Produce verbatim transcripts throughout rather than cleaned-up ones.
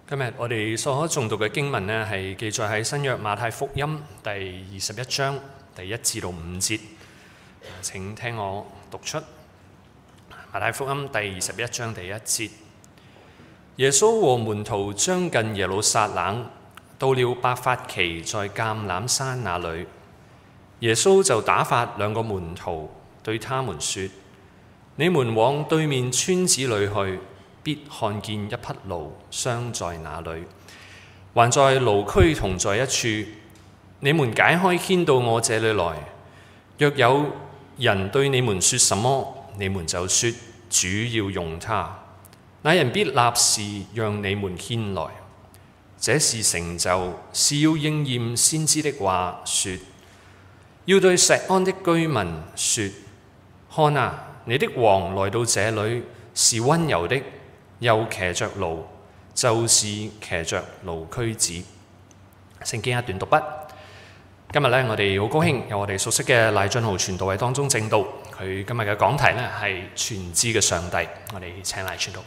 今日我哋所可誦讀嘅經文呢，係記載喺新約馬太福音第二十一章第一至到五節。請聽我讀出馬太福音第二十一章第一節。耶穌和門徒將近耶路撒冷，到了伯法其在橄欖山那裏，耶穌就打發兩個門徒對他們說：你們往對面村子裏去，必看見一匹驢拴在那裏，還在驢駒同在一處。你們解開牽到我這裏來。若有人對你們說什麼，你們就說主要用他，那人必立時讓你們牽來。這是成就，是要應驗先知的話，說：要對錫安的居民說，看啊，你的王來到這裏，是溫柔的，又騎着驢，就是騎着驢駒子。聖經一段讀畢。今日咧，我哋好高興有我哋熟悉嘅賴俊豪傳道喺當中證道。佢今日嘅講題咧係全知嘅上帝。我哋請賴傳道。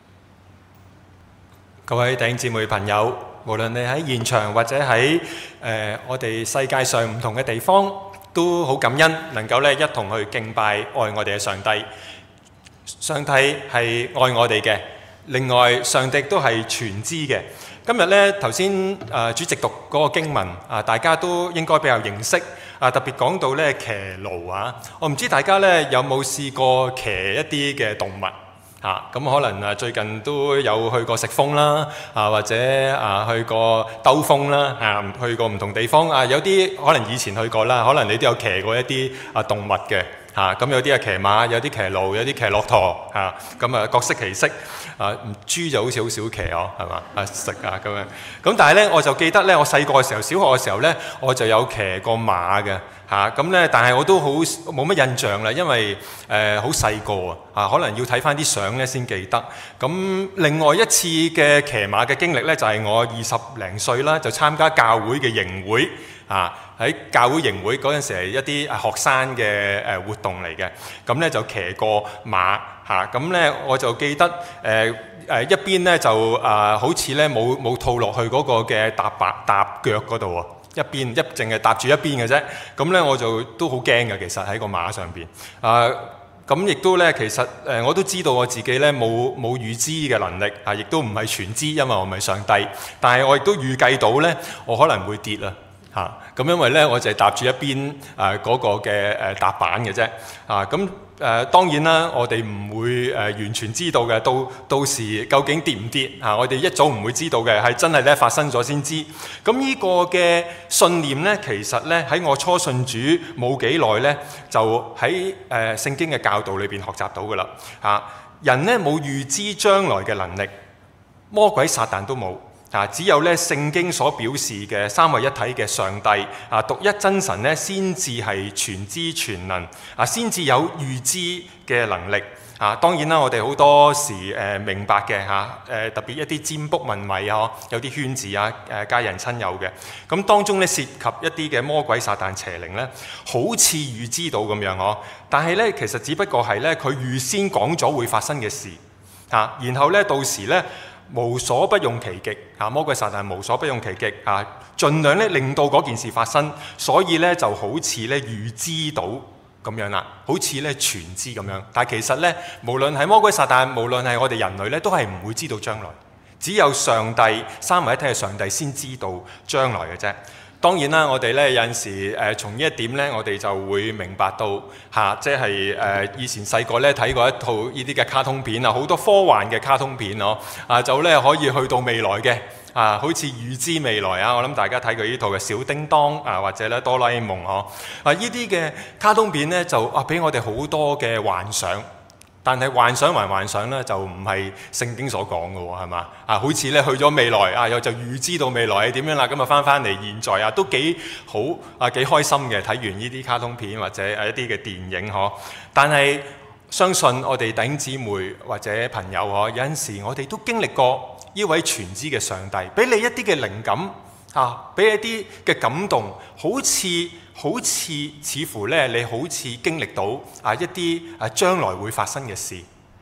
各位弟兄姊妹朋友，無論你喺現場或者喺誒、呃、我哋世界上唔同嘅地方，都好感恩能夠咧一同去敬拜愛我哋嘅上帝。上帝係愛我哋嘅，另外上帝都係全知嘅。今日咧頭先誒主席讀嗰個經文啊，大家都應該比較認識啊，特別講到咧騎驢啊，我唔知大家咧有冇試過騎一啲嘅動物啊？咁可能啊最近都有去過食風啦，啊或者啊去過兜風啦，啊去過唔同地方啊，有啲可能以前去過啦，可能你都有騎過一啲啊動物嘅。嚇咁、啊、有啲係騎馬，有啲騎驢，有啲騎駱駝嚇，咁啊各色其色啊。豬就好似好少騎哦，係嘛啊食啊咁樣。咁但係咧，我就記得咧，我細個嘅時候，小學嘅時候咧，我就有騎過馬嘅嚇。咁、啊、咧，但係我都好冇乜印象啦，因為誒好細個啊，可能要睇翻啲相咧先記得。咁另外一次嘅騎馬嘅經歷咧，就係、是、我二十零歲啦，就參加教會嘅營會。啊！喺教會營會嗰陣時係一啲學生嘅誒活動嚟嘅，咁咧就騎過馬嚇，咁、啊、咧我就記得誒誒、呃、一邊咧就啊、呃、好似咧冇冇套落去嗰個嘅踏白踏腳嗰度喎，一邊一淨係踏住一邊嘅啫，咁咧我就都好驚嘅，其實喺個馬上邊啊，咁亦都咧其實誒、呃、我都知道我自己咧冇冇預知嘅能力啊，亦都唔係全知，因為我唔係上帝，但係我亦都預計到咧我可能會跌啊。嚇！咁、啊、因為咧，我就係踏住一邊誒嗰、呃那個嘅誒踏板嘅啫。啊！咁、呃、誒當然啦，我哋唔會誒、呃、完全知道嘅。到到時究竟跌唔跌？嚇、啊！我哋一早唔會知道嘅，係真係咧發生咗先知。咁呢個嘅信念咧，其實咧喺我初信主冇幾耐咧，就喺誒、呃、聖經嘅教導裏邊學習到㗎啦。嚇、啊！人咧冇預知將來嘅能力，魔鬼撒旦都冇。啊！只有咧聖經所表示嘅三位一體嘅上帝啊，獨一真神咧，先至係全知全能啊，先至有預知嘅能力啊。當然啦，我哋好多時誒、呃、明白嘅嚇誒，特別一啲占卜問米啊，有啲圈子啊誒家人親友嘅，咁當中咧涉及一啲嘅魔鬼撒旦邪靈咧，好似預知到咁樣呵。但係咧，其實只不過係咧佢預先講咗會發生嘅事啊，然後咧到時咧。無所不用其極嚇，魔鬼撒旦無所不用其極嚇，盡量咧令到嗰件事發生，所以咧就好似咧預知到咁樣啦，好似咧全知咁樣。但係其實咧，無論係魔鬼撒旦，無論係我哋人類咧，都係唔會知道將來，只有上帝三位一體嘅上帝先知道將來嘅啫。當然啦，我哋咧有陣時誒從呢一點咧，我哋就會明白到嚇、啊，即係誒、呃、以前細個咧睇過一套呢啲嘅卡通片啊，好多科幻嘅卡通片哦，啊就咧可以去到未來嘅啊，好似預知未來啊，我諗大家睇過呢套嘅小叮當啊，或者咧哆啦 A 夢呵，啊呢啲嘅卡通片咧就啊俾我哋好多嘅幻想。但係幻想還幻想咧，就唔係聖經所講嘅喎，係嘛？啊，好似咧去咗未來啊，又就預知到未來係點樣啦，咁啊翻翻嚟現在啊，都幾好啊，幾開心嘅。睇完呢啲卡通片或者誒一啲嘅電影呵，但係相信我哋弟兄姊妹或者朋友呵，有陣時我哋都經歷過呢位全知嘅上帝，俾你一啲嘅靈感啊，俾一啲嘅感動，好似。好似似乎咧，你好似經歷到啊一啲啊將來會發生嘅事，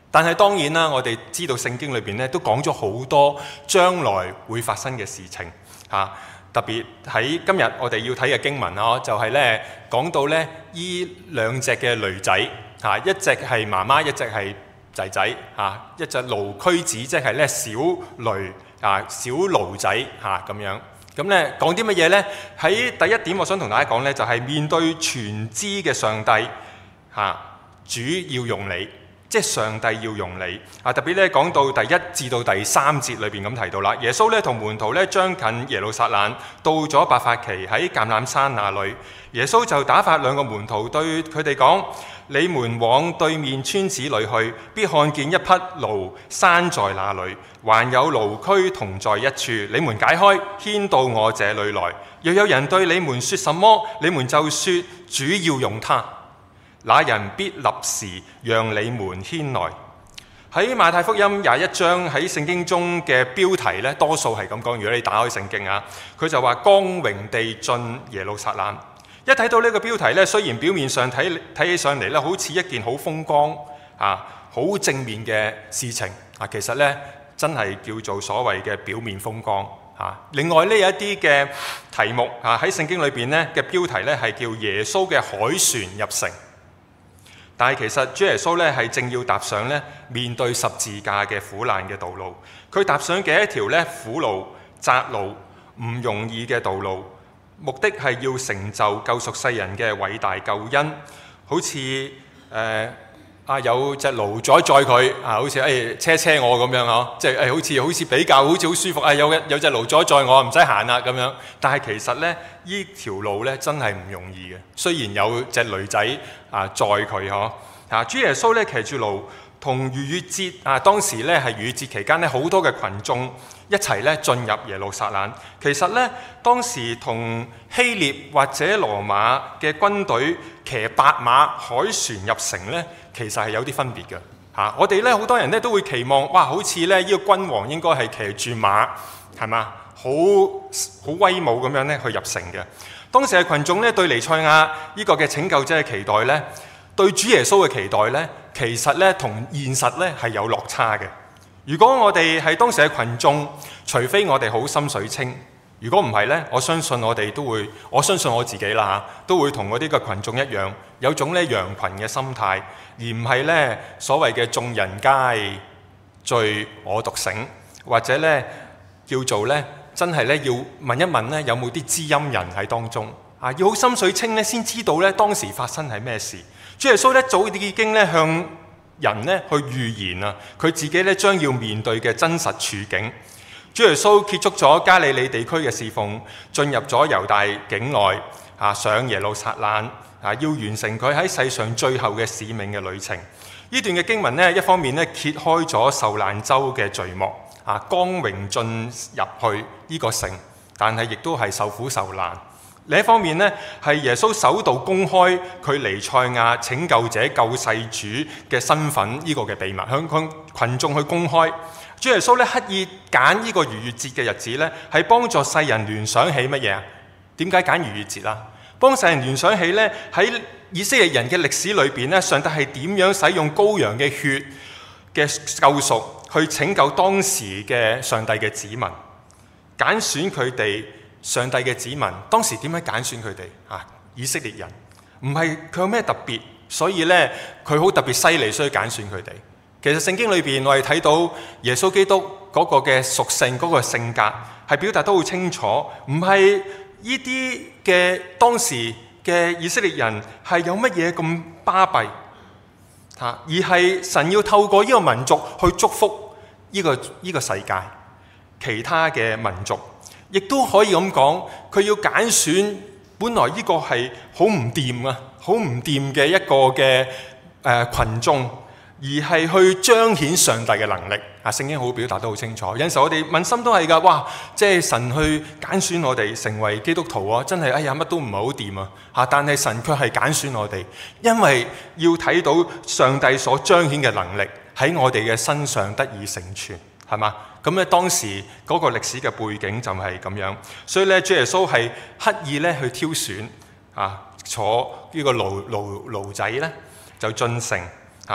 但係當然啦，我哋知道聖經裏邊咧都講咗好多將來會發生嘅事情嚇。特別喺今日我哋要睇嘅經文啊，就係咧講到咧依兩隻嘅驢仔嚇，一隻係媽媽，一隻係仔仔嚇，一隻驢駒子，即係咧小驢啊，小驢仔嚇咁樣。咁咧講啲乜嘢咧？喺第一點，我想同大家講咧，就係面對全知嘅上帝嚇，主要用你。即係上帝要用你啊！特別咧講到第一至到第三節裏邊咁提到啦，耶穌咧同門徒咧將近耶路撒冷，到咗伯法其喺橄欖山那裏，耶穌就打發兩個門徒對佢哋講：你們往對面村子裏去，必看見一匹驢拴在那裏，還有驢駒同在一處，你們解開，牽到我這裏來。若有人對你們說什麼，你們就說主要用他。那人必立時讓你們牽來。喺馬太福音廿一章喺聖經中嘅標題呢，多數係咁講。如果你打開聖經啊，佢就話光榮地進耶路撒冷。一睇到呢個標題呢，雖然表面上睇睇起上嚟呢，好似一件好風光啊、好正面嘅事情啊，其實呢，真係叫做所謂嘅表面風光啊。另外呢，有一啲嘅題目啊喺聖經裏邊呢嘅標題呢，係叫耶穌嘅海船入城。但係其實主耶穌咧係正要踏上咧面對十字架嘅苦難嘅道路，佢踏上嘅一條咧苦路、窄路、唔容易嘅道路，目的係要成就救贖世人嘅偉大救恩。好似誒啊有隻驢載載佢啊，好似誒、哎、車車我咁樣嗬，即係誒好似好似比較好似好舒服啊，有有隻驢載載我唔使行啦咁樣。但係其實咧呢條路咧真係唔容易嘅，雖然有隻驢仔啊載佢嗬啊，主耶穌咧騎住驢同逾越節啊，當時咧係逾越節期間咧好多嘅群眾一齊咧進入耶路撒冷。其實咧當時同希臘或者羅馬嘅軍隊騎白馬海船入城咧，其實係有啲分別嘅嚇。我哋咧好多人咧都會期望，哇！好似咧呢個君王應該係騎住馬，係嘛？好好威武咁樣咧去入城嘅。當時嘅群眾咧對彌賽亞呢個嘅拯救者嘅期待咧，對主耶穌嘅期待咧，其實咧同現實咧係有落差嘅。如果我哋係當時嘅群眾，除非我哋好心水清，如果唔係咧，我相信我哋都會，我相信我自己啦嚇，都會同嗰啲嘅群眾一樣，有種咧羊群嘅心態，而唔係咧所謂嘅眾人皆醉我獨醒，或者咧叫做咧真係咧要問一問咧有冇啲知音人喺當中啊，要好心水清咧先知道咧當時發生係咩事。主耶穌咧早已經咧向人咧去預言啊，佢自己咧將要面對嘅真實處境。主耶穌結束咗加利利地區嘅侍奉，進入咗猶大境內啊，上耶路撒冷啊，要完成佢喺世上最後嘅使命嘅旅程。呢段嘅經文呢，一方面咧揭開咗受難週嘅序幕啊，光榮進入去呢個城，但係亦都係受苦受難。另一方面呢，係耶穌首度公開佢彌賽亞拯救者救世主嘅身份呢個嘅秘密，向向群眾去公開。主耶穌咧刻意揀呢個逾越節嘅日子咧，係幫助世人聯想起乜嘢啊？點解揀逾越節啊？幫世人聯想起咧喺以色列人嘅歷史裏邊咧，上帝係點樣使用羔羊嘅血嘅救贖去拯救當時嘅上帝嘅子民，揀選佢哋。上帝嘅子民當時點樣揀選佢哋啊？以色列人唔係佢有咩特別，所以咧佢好特別犀利，所以揀選佢哋。其實聖經裏邊我哋睇到耶穌基督嗰個嘅屬性、嗰個性格係表達得好清楚，唔係呢啲嘅當時嘅以色列人係有乜嘢咁巴閉嚇，而係神要透過呢個民族去祝福呢個呢個世界其他嘅民族。亦都可以咁講，佢要揀選本來呢個係好唔掂啊、好唔掂嘅一個嘅誒、呃、群眾，而係去彰顯上帝嘅能力。啊，聖經好表達得好清楚。有陣時我哋問心都係㗎，哇！即係神去揀選我哋成為基督徒啊，真係哎呀乜都唔係好掂啊嚇！但係神卻係揀選我哋，因為要睇到上帝所彰顯嘅能力喺我哋嘅身上得以成全，係嘛？咁咧當時嗰個歷史嘅背景就係咁樣，所以咧主耶穌係刻意咧去挑選啊，坐呢個驢驢驢仔咧就進城啊，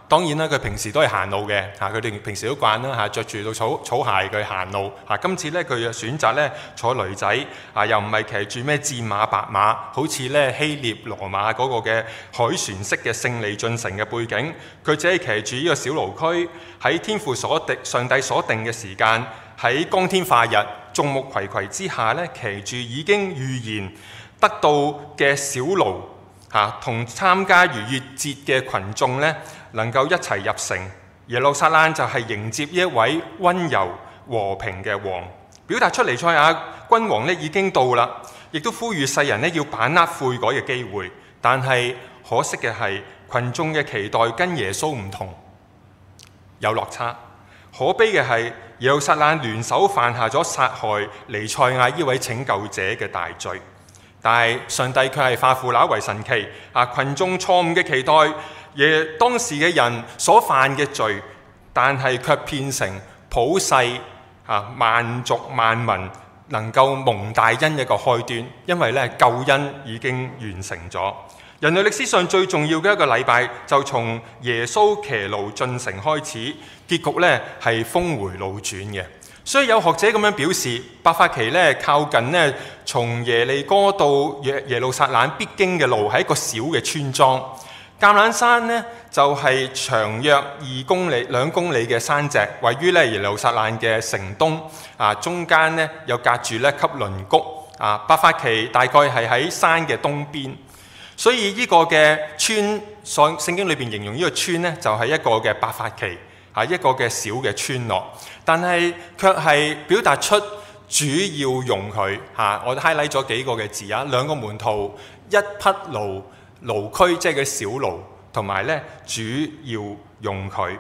當然啦，佢平時都係行路嘅嚇，佢哋平時都慣啦嚇，著住到草草鞋佢行路嚇。今次咧佢又選擇咧坐驢仔啊，又唔係騎住咩戰馬白馬，好似咧希臘羅馬嗰個嘅海船式嘅勝利進城嘅背景，佢只係騎住呢個小驢駒喺天父所定上帝所定嘅時間，喺光天化日眾目睽睽之下咧，騎住已經預言得到嘅小驢嚇，同參加逾越節嘅群眾咧，能夠一齊入城。耶路撒冷就係迎接一位溫柔和平嘅王，表達出彌賽亞君王咧已經到啦，亦都呼籲世人咧要把握悔改嘅機會。但係可惜嘅係，群眾嘅期待跟耶穌唔同，有落差。可悲嘅係，耶路撒冷聯手犯下咗殺害彌賽亞呢位拯救者嘅大罪。但係上帝卻係化腐朽為神奇啊！群眾錯誤嘅期待，而當時嘅人所犯嘅罪，但係卻變成普世啊萬族萬民能夠蒙大恩一個開端，因為咧救恩已經完成咗。人類歷史上最重要嘅一個禮拜，就從耶穌騎驢進城開始，結局咧係峰迴路轉嘅。所以有學者咁樣表示，伯法其咧靠近咧從耶利哥到耶耶路撒冷必經嘅路係一個小嘅村莊。橄欖山呢，就係、是、長約二公里兩公里嘅山脊，位於咧耶路撒冷嘅城東啊，中間呢又隔住咧汲淪谷啊。伯法其大概係喺山嘅東邊，所以呢個嘅村，所聖經裏邊形容呢個村呢，就係、是、一個嘅伯法其。係一個嘅小嘅村落，但係卻係表達出主要用佢嚇。我 highlight 咗幾個嘅字啊，兩個門徒，一匹驢驢駒，即係嘅小驢，同埋咧主要用佢。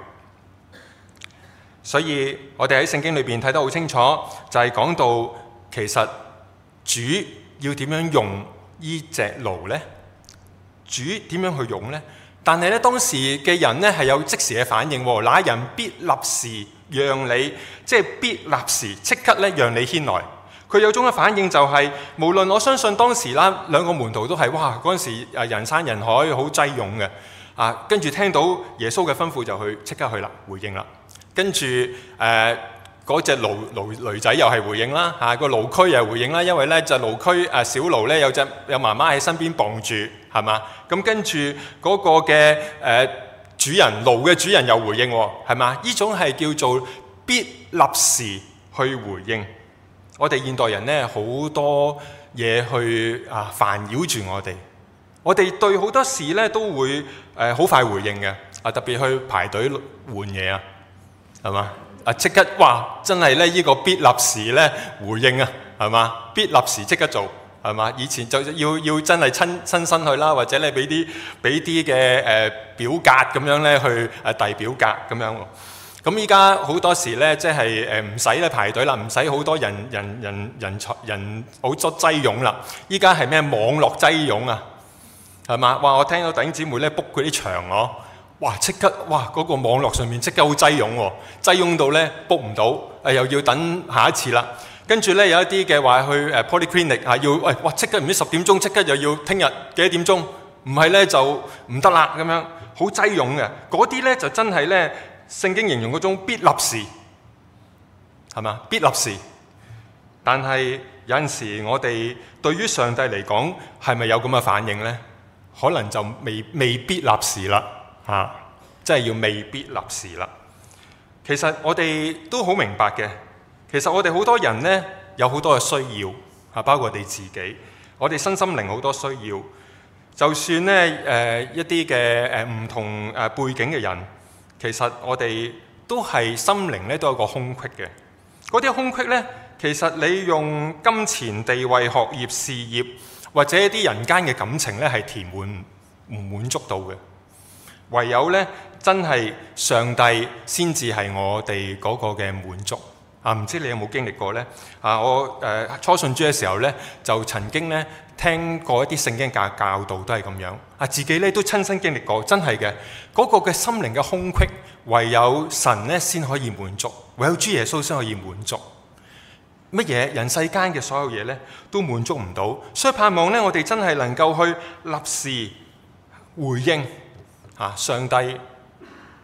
所以我哋喺聖經裏邊睇得好清楚，就係、是、講到其實主要點樣用呢隻驢呢？主點樣去用呢？但係咧，當時嘅人咧係有即時嘅反應喎，那人必立時讓你，即係必立時即刻咧讓你牽來。佢有種嘅反應就係、是，無論我相信當時啦，兩個門徒都係哇嗰陣時誒人山人海，好擠擁嘅啊。跟住聽到耶穌嘅吩咐就去即刻去啦，回應啦。跟住誒嗰隻驢驢驢仔又係回應啦，嚇、啊、個驢駒又係回應啦，因為咧就驢駒誒小驢咧有隻有媽媽喺身邊傍住。係嘛？咁跟住嗰個嘅誒、呃、主人驢嘅主人又回應喎，係嘛？呢種係叫做必立時去回應。我哋現代人咧好多嘢去啊煩擾住我哋，我哋對好多事咧都會誒好、呃、快回應嘅啊，特別去排隊換嘢啊，係嘛？啊即刻哇！真係咧呢個必立時咧回應啊，係嘛？必立時即刻做。係嘛？以前就要要真係親親身去啦，或者咧俾啲俾啲嘅誒表格咁樣咧去誒遞表格咁樣。咁依家好多時咧，即係誒唔使咧排隊啦，唔使好多人人人人人好多擠擁啦。依家係咩網絡擠擁啊？係嘛？哇！我聽到弟兄姊妹咧 book 嗰啲場哦，哇！即刻哇嗰、嗰個網絡上面即刻好擠擁喎，擠擁到咧 book 唔到，誒又要等下一次啦。跟住咧有一啲嘅話去誒 polyclinic 係要喂哇即刻唔知十點鐘即刻又要聽日幾多點鐘，唔係咧就唔得啦咁樣，好擠擁嘅嗰啲咧就真係咧聖經形容嗰種必立時係嘛？必立時。但係有陣時我哋對於上帝嚟講係咪有咁嘅反應咧？可能就未未必立時啦嚇，即係要未必立時啦。其實我哋都好明白嘅。其實我哋好多人呢，有好多嘅需要啊，包括我哋自己，我哋身心靈好多需要。就算呢誒、呃、一啲嘅誒唔同誒背景嘅人，其實我哋都係心靈咧都有個空隙嘅。嗰啲空隙呢，其實你用金錢、地位、學業、事業或者一啲人間嘅感情呢，係填滿唔滿足到嘅。唯有呢，真係上帝先至係我哋嗰個嘅滿足。啊，唔知你有冇經歷過呢？啊，我誒、呃、初信主嘅時候呢，就曾經呢聽過一啲聖經教教導都係咁樣。啊，自己呢都親身經歷過，真係嘅嗰個嘅心靈嘅空隙，唯有神呢先可以滿足，唯有主耶穌先可以滿足。乜嘢人世間嘅所有嘢呢都滿足唔到，所以盼望呢，我哋真係能夠去立時回應啊！上帝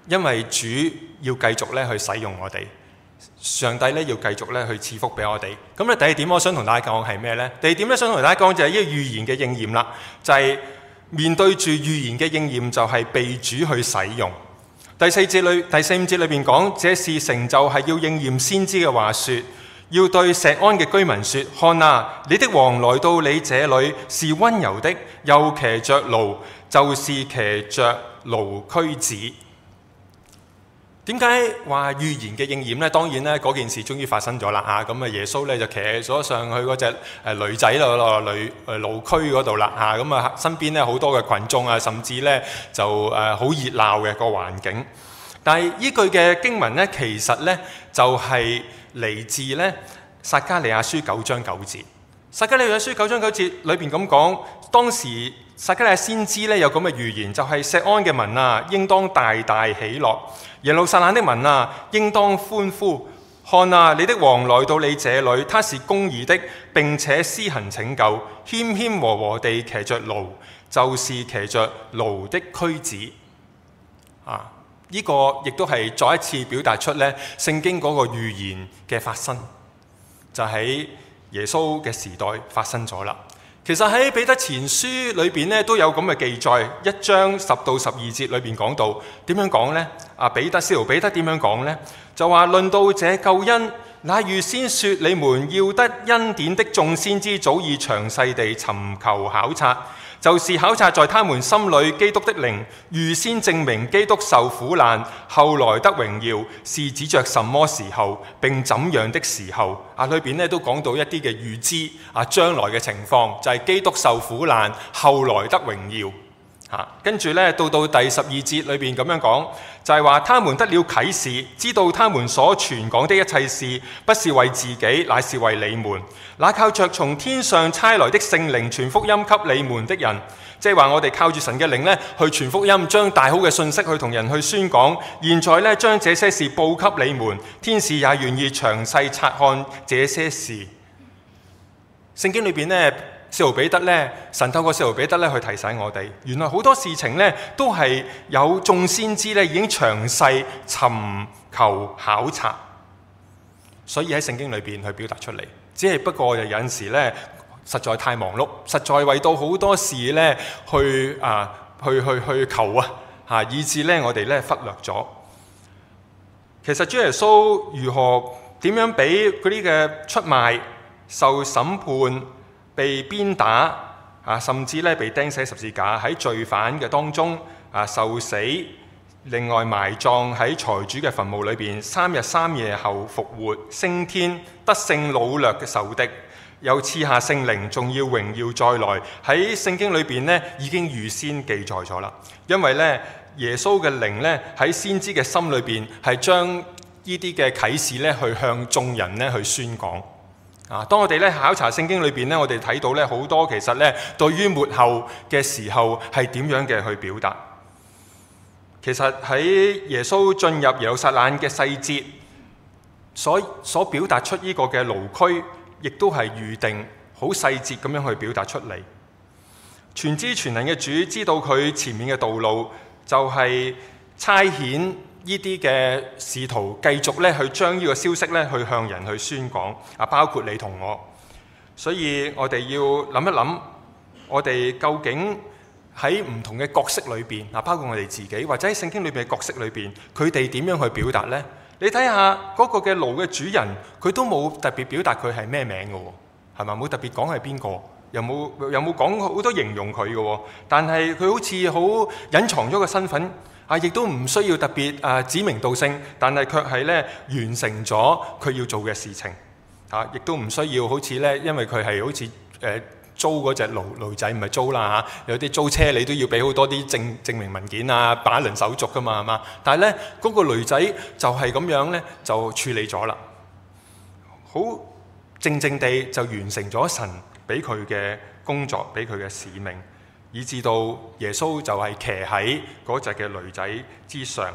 因為主要繼續咧去使用我哋，上帝咧要繼續咧去賜福俾我哋。咁咧第二點我想同大家講係咩呢？第二點咧想同大家講就係呢個預言嘅應驗啦，就係、是、面對住預言嘅應驗就係被主去使用。第四節裏第四五節裏邊講，這事成就係要應驗先知嘅話說，要對錫安嘅居民說：看啊，你的王來到你這裏，是溫柔的，又騎着驢，就是騎着驢駒子。點解話預言嘅應驗呢？當然咧，嗰件事終於發生咗啦嚇。咁啊，耶穌咧就騎咗上去嗰隻誒驢仔度咯，驢誒驢駒嗰度啦嚇。咁啊，身邊咧好多嘅群眾啊，甚至咧就誒好熱鬧嘅個環境。但係依句嘅經文咧，其實咧就係嚟自咧撒迦利亞書九章九節。撒迦利亞書九章九節裏邊咁講，當時撒迦利亞先知咧有咁嘅預言，就係、是、錫安嘅民啊，應當大大喜樂。耶路撒冷的民啊，應當歡呼！看啊，你的王來到你這裏，他是公義的，並且施行拯救，謙謙和和地騎着驢，就是騎着驢的駒子。啊，呢、這個亦都係再一次表達出咧聖經嗰個預言嘅發生，就喺耶穌嘅時代發生咗啦。其實喺彼得前書裏邊咧都有咁嘅記載，一章十到十二節裏邊講到點樣講呢？啊，彼得，使徒彼得點樣講呢？就話論到這救恩，那預先說你們要得恩典的眾先知早已詳細地尋求考察，就是考察在他們心裏基督的靈，預先證明基督受苦難，後來得榮耀，是指着什麼時候並怎樣的時候。啊，裏邊咧都講到一啲嘅預知啊，將來嘅情況就係、是、基督受苦難，後來得榮耀。啊，跟住咧到到第十二節裏邊咁樣講，就係、是、話他們得了啟示，知道他們所傳講的一切事，不是為自己，乃是為你們。那靠着從天上差來的聖靈傳福音給你們的人，即係話我哋靠住神嘅靈咧去傳福音，將大好嘅信息去同人去宣講。現在咧將這些事報給你們，天使也願意詳細察看這些事。聖經裏邊咧，使徒彼得咧，神透過使徒彼得咧去提醒我哋，原來好多事情咧都係有眾先知咧已經詳細尋求考察，所以喺聖經裏邊去表達出嚟。只係不過有陣時咧，實在太忙碌，實在為到好多事咧去啊去去去求啊嚇，以致咧我哋咧忽略咗。其實主耶穌如何點樣俾嗰啲嘅出賣、受審判、被鞭打啊，甚至咧被釘死十字架，喺罪犯嘅當中啊受死，另外埋葬喺財主嘅墳墓裏邊，三日三夜後復活升天，得勝擄掠嘅仇敵，又賜下聖靈，仲要榮耀再來。喺聖經裏邊咧已經預先記載咗啦。因為咧耶穌嘅靈咧喺先知嘅心裏邊係將呢啲嘅啟示咧去向眾人咧去宣講。啊！當我哋咧考察聖經裏邊咧，我哋睇到咧好多其實咧對於末後嘅時候係點樣嘅去表達。其實喺耶穌進入耶路撒冷嘅細節，所所表達出呢個嘅驢駒，亦都係預定好細節咁樣去表達出嚟。全知全能嘅主知道佢前面嘅道路，就係差遣呢啲嘅使徒繼續咧去將呢個消息咧去向人去宣講啊，包括你同我。所以我哋要諗一諗，我哋究竟喺唔同嘅角色裏邊啊，包括我哋自己或者喺聖經裏邊嘅角色裏邊，佢哋點樣去表達呢？你睇下嗰個嘅驢嘅主人，佢都冇特別表達佢係咩名嘅喎，係咪？冇特別講係邊個，又冇又冇講好多形容佢嘅喎。但係佢好似好隱藏咗個身份啊，亦都唔需要特別啊指名道姓，但係卻係咧完成咗佢要做嘅事情啊，亦都唔需要好似咧，因為佢係好似誒。呃租嗰隻驢驢仔唔係租啦嚇，有啲租車你都要俾好多啲證證明文件啊、把輪手續噶嘛，係嘛？但係咧嗰個驢仔就係咁樣咧就處理咗啦，好靜靜地就完成咗神俾佢嘅工作，俾佢嘅使命，以至到耶穌就係騎喺嗰隻嘅驢仔之上。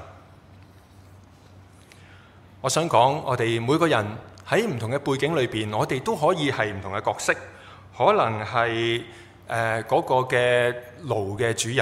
我想講，我哋每個人喺唔同嘅背景裏邊，我哋都可以係唔同嘅角色。可能係誒嗰個嘅驢嘅主人，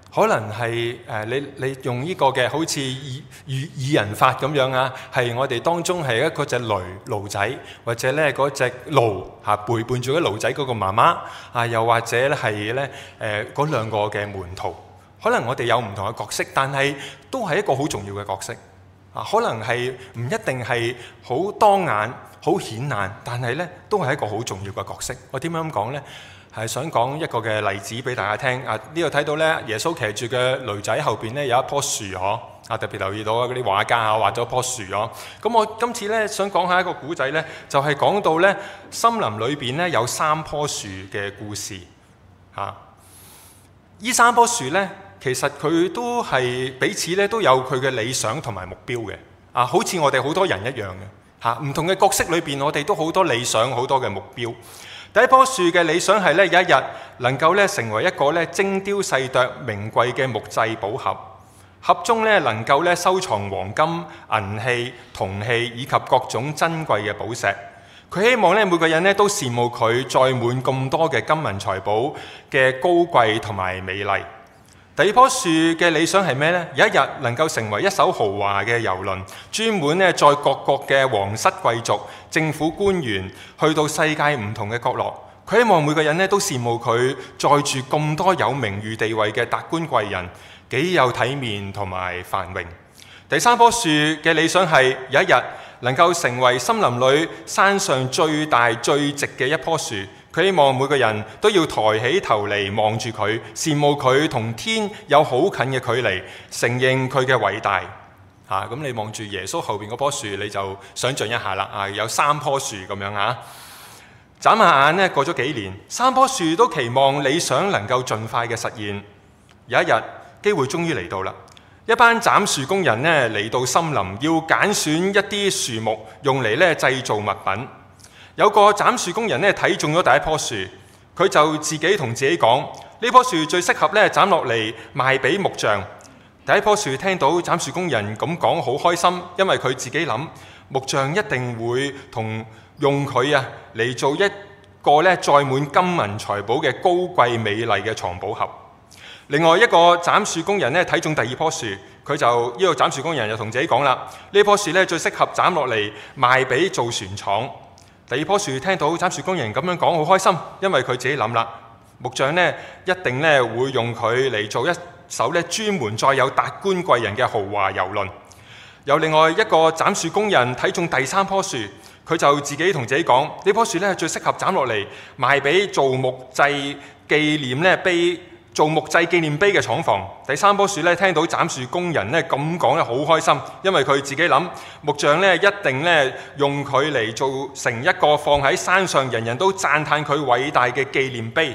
可能係誒你你用呢個嘅好似擬擬擬人法咁樣啊，係我哋當中係一嗰隻驢驢仔，或者咧嗰隻驢嚇陪伴住嗰驢仔嗰個媽媽啊，又或者咧係咧誒嗰兩個嘅門徒。可能我哋有唔同嘅角色，但係都係一個好重要嘅角色啊。可能係唔一定係好當眼、好顯眼，但係咧都係一個好重要嘅角色。我點樣咁講咧？係想講一個嘅例子俾大家聽啊！呢度睇到咧，耶穌騎住嘅驢仔後邊咧有一棵樹嗬啊！特別留意到嗰啲畫家啊畫咗棵樹嗬。咁我今次咧想講下一個古仔咧，就係講到咧森林裏邊咧有三棵樹嘅故事嚇。呢三棵樹咧，其實佢都係彼此咧都有佢嘅理想同埋目標嘅啊！好似我哋好多人一樣嘅嚇，唔同嘅角色裏邊，我哋都好多理想，好多嘅目標。第一棵樹嘅理想係咧有一日能夠咧成為一個咧精雕細琢名貴嘅木製寶盒，盒中咧能夠咧收藏黃金、銀器、銅器以及各種珍貴嘅寶石。佢希望咧每個人咧都羨慕佢載滿咁多嘅金銀財寶嘅高貴同埋美麗。第二棵樹嘅理想係咩呢？有一日能夠成為一艘豪華嘅郵輪，專門咧載各國嘅皇室貴族、政府官員去到世界唔同嘅角落。佢希望每個人咧都羨慕佢載住咁多有名譽地位嘅達官貴人，幾有體面同埋繁榮。第三棵樹嘅理想係有一日能夠成為森林裏山上最大最直嘅一棵樹。佢希望每個人都要抬起頭嚟望住佢，羨慕佢同天有好近嘅距離，承認佢嘅偉大。嚇、啊，咁你望住耶穌後邊嗰棵樹，你就想像一下啦。啊，有三棵樹咁樣嚇。眨下眼咧，過咗幾年，三棵樹都期望理想能夠盡快嘅實現。有一日，機會終於嚟到啦。一班斬樹工人咧嚟到森林，要揀選一啲樹木用嚟咧製造物品。有個斬樹工人咧睇中咗第一棵樹，佢就自己同自己講：呢棵樹最適合咧斬落嚟賣俾木匠。第一棵樹聽到斬樹工人咁講，好開心，因為佢自己諗木匠一定會同用佢啊嚟做一個咧載滿金銀財寶嘅高貴美麗嘅藏寶盒。另外一個斬樹工人咧睇中第二棵樹，佢就呢個斬樹工人就同自己講啦：呢棵樹咧最適合斬落嚟賣俾造船廠。第二棵樹聽到斬樹工人咁樣講，好開心，因為佢自己諗啦，木匠呢一定咧會用佢嚟做一艘咧專門載有達官貴人嘅豪華郵輪。有另外一個斬樹工人睇中第三棵樹，佢就自己同自己講：呢棵樹咧最適合斬落嚟賣俾做木製紀念咧碑。做木製紀念碑嘅廠房。第三棵樹咧聽到斬樹工人咧咁講咧，好開心，因為佢自己諗木匠咧一定咧用佢嚟做成一個放喺山上人人都讚歎佢偉大嘅紀念碑。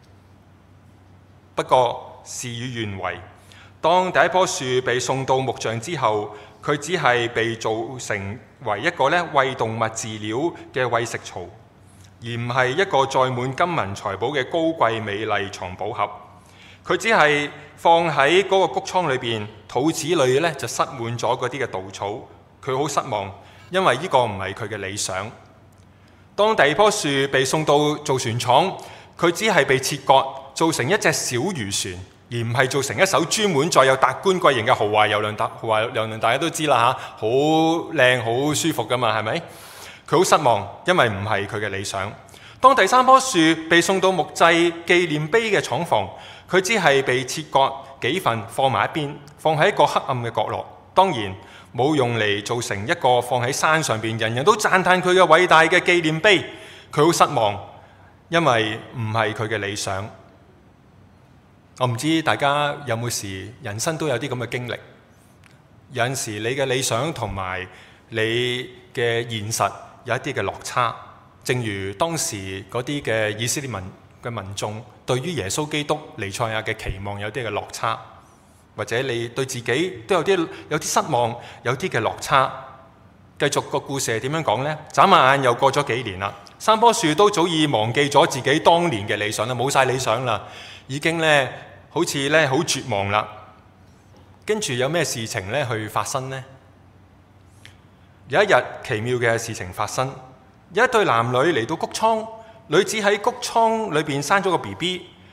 不過事與願違，當第一棵樹被送到木匠之後，佢只係被做成為一個咧餵動物飼料嘅餵食槽，而唔係一個載滿金銀財寶嘅高貴美麗藏寶盒。佢只係放喺嗰個谷倉裏邊，肚子裏咧就塞滿咗嗰啲嘅稻草。佢好失望，因為呢個唔係佢嘅理想。當第二棵樹被送到造船廠，佢只係被切割做成一隻小漁船，而唔係做成一艘專門載有達官貴人嘅豪華郵輪。豪華郵輪大家都知啦嚇，好靚好舒服噶嘛，係咪？佢好失望，因為唔係佢嘅理想。當第三棵樹被送到木製紀念碑嘅廠房，佢只係被切割幾份放埋一邊，放喺一個黑暗嘅角落。當然冇用嚟做成一個放喺山上邊人人都讚歎佢嘅偉大嘅紀念碑。佢好失望，因為唔係佢嘅理想。我唔知大家有冇時人生都有啲咁嘅經歷，有陣時你嘅理想同埋你嘅現實有一啲嘅落差。正如當時嗰啲嘅以色列民嘅民眾對於耶穌基督彌賽亞嘅期望有啲嘅落差，或者你對自己都有啲有啲失望，有啲嘅落差。繼續個故事係點樣講呢？眨下眼又過咗幾年啦，三棵樹都早已忘記咗自己當年嘅理想啦，冇晒理想啦，已經咧好似咧好絕望啦。跟住有咩事情咧去發生呢？有一日奇妙嘅事情發生。有一對男女嚟到谷倉，女子喺谷倉裏邊生咗個 B B，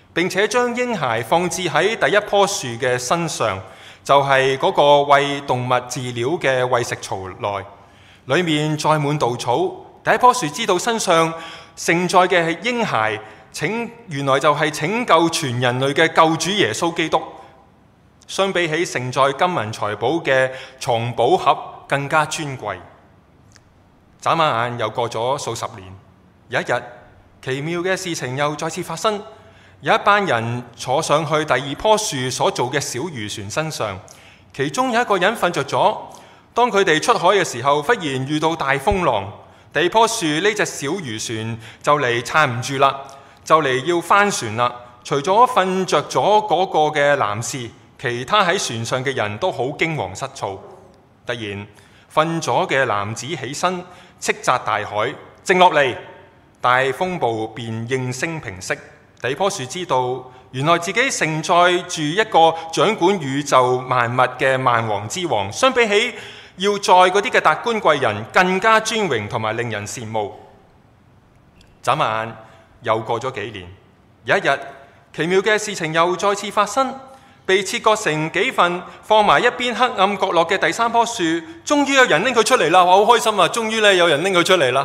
並且將嬰孩放置喺第一棵樹嘅身上，就係、是、嗰個餵動物飼料嘅餵食槽內，裡面載滿稻草。第一棵樹知道身上承載嘅係嬰孩，請原來就係拯救全人類嘅救主耶穌基督。相比起承載金銀財寶嘅藏寶盒更加尊貴。眨下眼又過咗數十年，有一日奇妙嘅事情又再次發生。有一班人坐上去第二棵樹所做嘅小漁船身上，其中有一個人瞓着咗。當佢哋出海嘅時候，忽然遇到大風浪，第二棵樹呢隻小漁船就嚟撐唔住啦，就嚟要翻船啦。除咗瞓着咗嗰個嘅男士，其他喺船上嘅人都好驚惶失措。突然瞓咗嘅男子起身，斥責大海，靜落嚟，大風暴便應聲平息。第二棵樹知道，原來自己承載住一個掌管宇宙萬物嘅萬王之王，相比起要載嗰啲嘅達官貴人，更加尊榮同埋令人羨慕。眨眼又過咗幾年，有一日奇妙嘅事情又再次發生，被切割成幾份放埋一邊黑暗角落嘅第三棵樹，終於有人拎佢出嚟啦！我好開心啊！終於咧有人拎佢出嚟啦。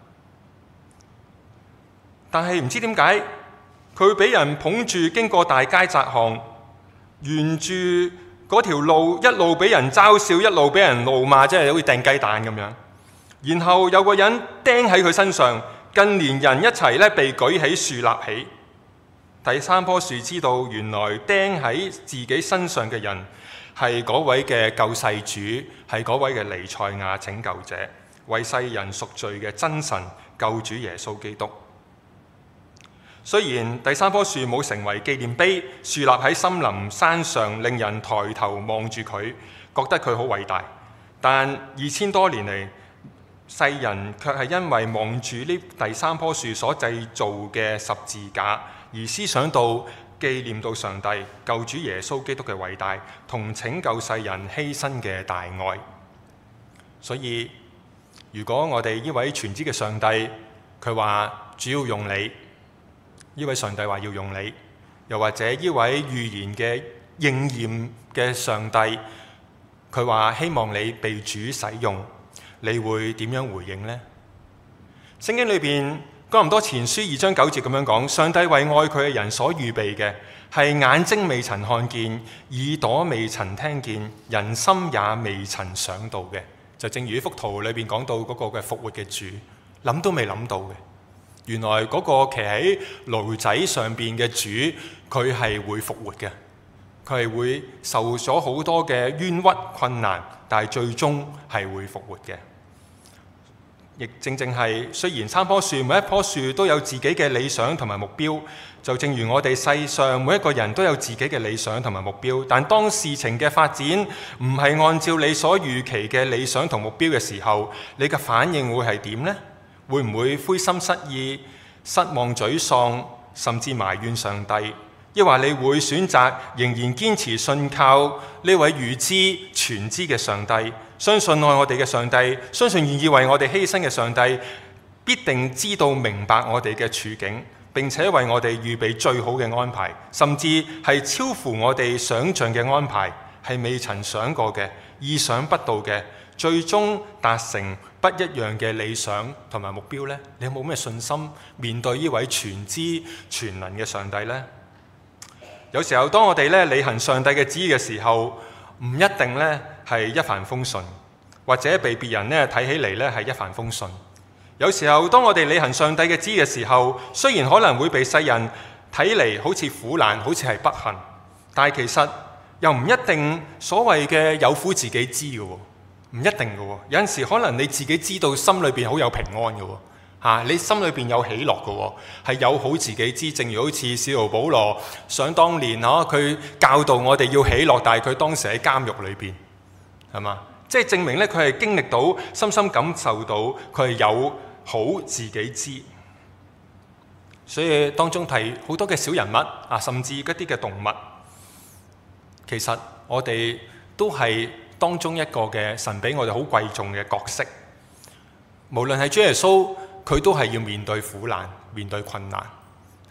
但係唔知點解，佢俾人捧住經過大街窄巷，沿住嗰條路一路俾人嘲笑，一路俾人怒罵，即係好似掟雞蛋咁樣。然後有個人釘喺佢身上，近連人一齊咧被舉起樹立起。第三棵樹知道，原來釘喺自己身上嘅人係嗰位嘅救世主，係嗰位嘅彌賽亞拯救者，為世人贖罪嘅真神救主耶穌基督。雖然第三棵樹冇成為紀念碑，樹立喺森林山上，令人抬頭望住佢，覺得佢好偉大，但二千多年嚟，世人卻係因為望住呢第三棵樹所製造嘅十字架，而思想到紀念到上帝救主耶穌基督嘅偉大同拯救世人犧牲嘅大愛。所以如果我哋呢位全知嘅上帝，佢話主要用你，呢位上帝話要用你，又或者呢位預言嘅應驗嘅上帝，佢話希望你被主使用，你會點樣回應呢？聖經裏邊哥林多前書二章九節咁樣講，上帝為愛佢嘅人所預備嘅係眼睛未曾看見，耳朵未曾聽見，人心也未曾想到嘅。就正如呢幅圖裏邊講到嗰個嘅復活嘅主，諗都未諗到嘅。原來嗰個騎喺驢仔上邊嘅主，佢係會復活嘅，佢係會受咗好多嘅冤屈困難，但係最終係會復活嘅。亦正正係，雖然三棵樹每一棵樹都有自己嘅理想同埋目標，就正如我哋世上每一個人都有自己嘅理想同埋目標，但當事情嘅發展唔係按照你所預期嘅理想同目標嘅時候，你嘅反應會係點呢？會唔會灰心失意、失望沮喪，甚至埋怨上帝？抑或你會選擇仍然堅持信靠呢位預知全知嘅上帝，相信愛我哋嘅上帝，相信願意為我哋犧牲嘅上帝，必定知道明白我哋嘅處境，並且為我哋預備最好嘅安排，甚至係超乎我哋想象嘅安排，係未曾想過嘅、意想不到嘅，最終達成不一樣嘅理想同埋目標呢？你有冇咩信心面對呢位全知全能嘅上帝呢？有時候當我哋咧履行上帝嘅旨意嘅時候，唔一定咧係一帆風順，或者被別人咧睇起嚟咧係一帆風順。有時候當我哋履行上帝嘅旨意嘅時候，雖然可能會被世人睇嚟好似苦難，好似係不幸，但係其實又唔一定所謂嘅有苦自己知嘅喎，唔一定嘅喎。有陣時可能你自己知道心裏邊好有平安嘅喎。啊、你心裏邊有喜樂嘅喎，係有好自己知。正如好似使徒保羅想當年佢、啊、教導我哋要喜樂，但係佢當時喺監獄裏邊，係嘛？即係證明咧，佢係經歷到、深深感受到佢係有好自己知。所以當中提好多嘅小人物啊，甚至一啲嘅動物，其實我哋都係當中一個嘅神俾我哋好貴重嘅角色。無論係主耶穌，佢都係要面對苦難、面對困難，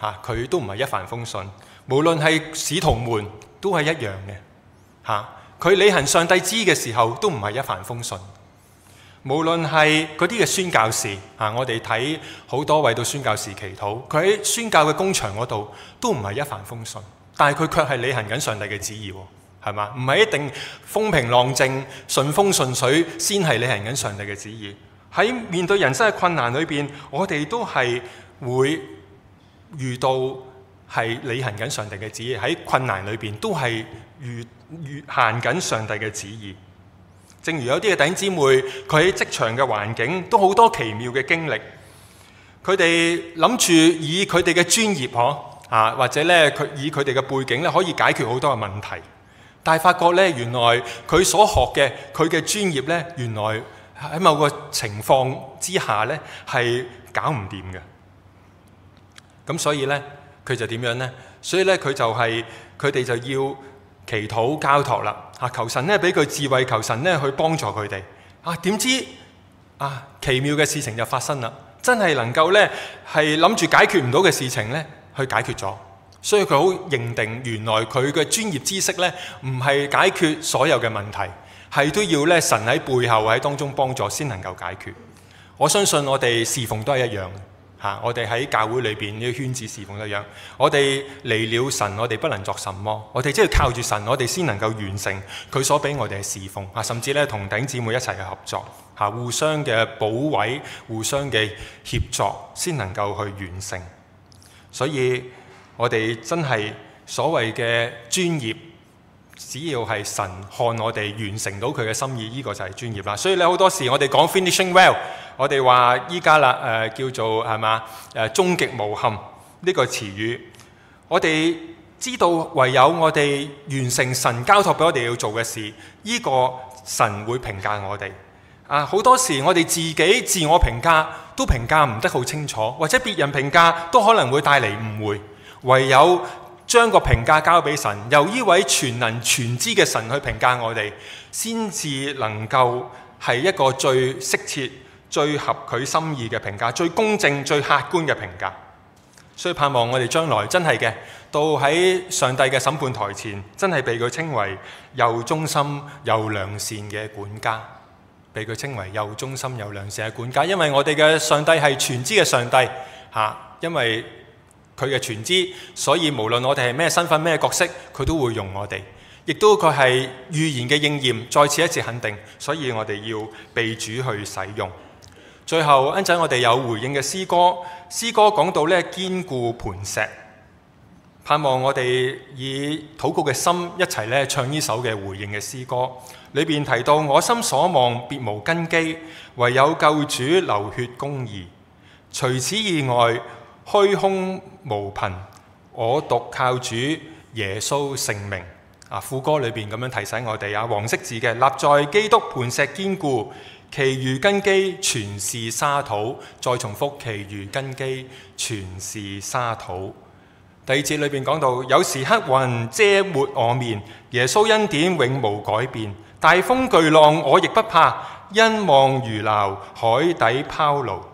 嚇，佢都唔係一帆風順。無論係使徒們都係一樣嘅嚇，佢履行上帝旨意嘅時候都唔係一帆風順。無論係嗰啲嘅宣教士嚇，我哋睇好多為到宣教士祈禱，佢喺宣教嘅工場嗰度都唔係一帆風順，但係佢卻係履行緊上帝嘅旨意喎，係嘛？唔係一定風平浪靜、順風順水先係履行緊上帝嘅旨意。喺面對人生嘅困難裏邊，我哋都係會遇到係履行緊上帝嘅旨意，喺困難裏邊都係遇遇行緊上帝嘅旨意。正如有啲嘅弟兄姊妹，佢喺職場嘅環境都好多奇妙嘅經歷，佢哋諗住以佢哋嘅專業嗬啊，或者咧佢以佢哋嘅背景咧可以解決好多嘅問題，但係發覺咧原來佢所學嘅佢嘅專業咧，原來喺某個情況之下咧係搞唔掂嘅。咁所以咧佢就點樣咧？所以咧佢就係佢哋就要祈禱交託啦，啊求神咧俾佢智慧，求神咧去幫助佢哋。啊點知啊奇妙嘅事情就發生啦，真係能夠咧係諗住解決唔到嘅事情咧去解決咗。所以佢好認定原來佢嘅專業知識咧唔係解決所有嘅問題，係都要咧神喺背後喺當中幫助先能夠解決。我相信我哋侍奉都係一樣。啊、我哋喺教會裏邊呢個圈子侍奉一樣，我哋離了神，我哋不能作什麼。我哋即係靠住神，我哋先能夠完成佢所俾我哋嘅侍奉。啊，甚至咧同弟兄姊妹一齊嘅合作，嚇、啊、互相嘅補位，互相嘅協作，先能夠去完成。所以我哋真係所謂嘅專業，只要係神看我哋完成到佢嘅心意，呢、這個就係專業啦。所以咧好多時我哋講 finishing well。我哋話依家啦，誒、呃、叫做係嘛誒終極無憾呢個詞語，我哋知道唯有我哋完成神交託俾我哋要做嘅事，呢、這個神會評價我哋。啊，好多時我哋自己自我評價都評價唔得好清楚，或者別人評價都可能會帶嚟誤會。唯有將個評價交俾神，由呢位全能全知嘅神去評價我哋，先至能夠係一個最適切、最合佢心意嘅評價，最公正、最客觀嘅評價。所以盼望我哋將來真係嘅，到喺上帝嘅審判台前，真係被佢稱為又忠心又良善嘅管家，被佢稱為又忠心又良善嘅管家。因為我哋嘅上帝係全知嘅上帝嚇，因為佢嘅全知，所以無論我哋係咩身份、咩角色，佢都會用我哋。亦都佢係預言嘅應驗，再次一次肯定，所以我哋要被主去使用。最後一陣我哋有回應嘅詩歌，詩歌講到咧堅固磐石，盼望我哋以禱告嘅心一齊咧唱呢首嘅回應嘅詩歌。裏邊提到我心所望別無根基，唯有救主流血公義，除此以外虛空無憑，我獨靠主耶穌聖名。啊，副歌裏邊咁樣提醒我哋啊，黃色字嘅立在基督磐石堅固，其餘根基全是沙土。再重複，其餘根基全是沙土。第二節裏邊講到，有時黑雲遮沒我面，耶穌恩典永無改變。大風巨浪我亦不怕，因望如撈海底拋錨。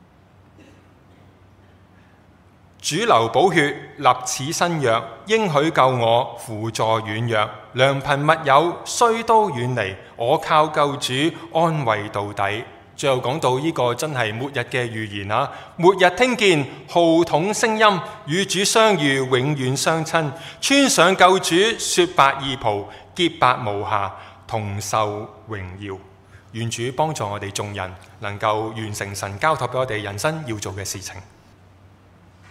主流寶血立此新約，應許救我輔助軟弱，良朋密友雖都遠離，我靠救主安慰到底。最後講到呢個真係末日嘅預言啊！末日聽見號筒聲音，與主相遇永遠相親，穿上救主雪白義袍，潔白無瑕，同受榮耀。願主幫助我哋眾人能夠完成神交託俾我哋人生要做嘅事情。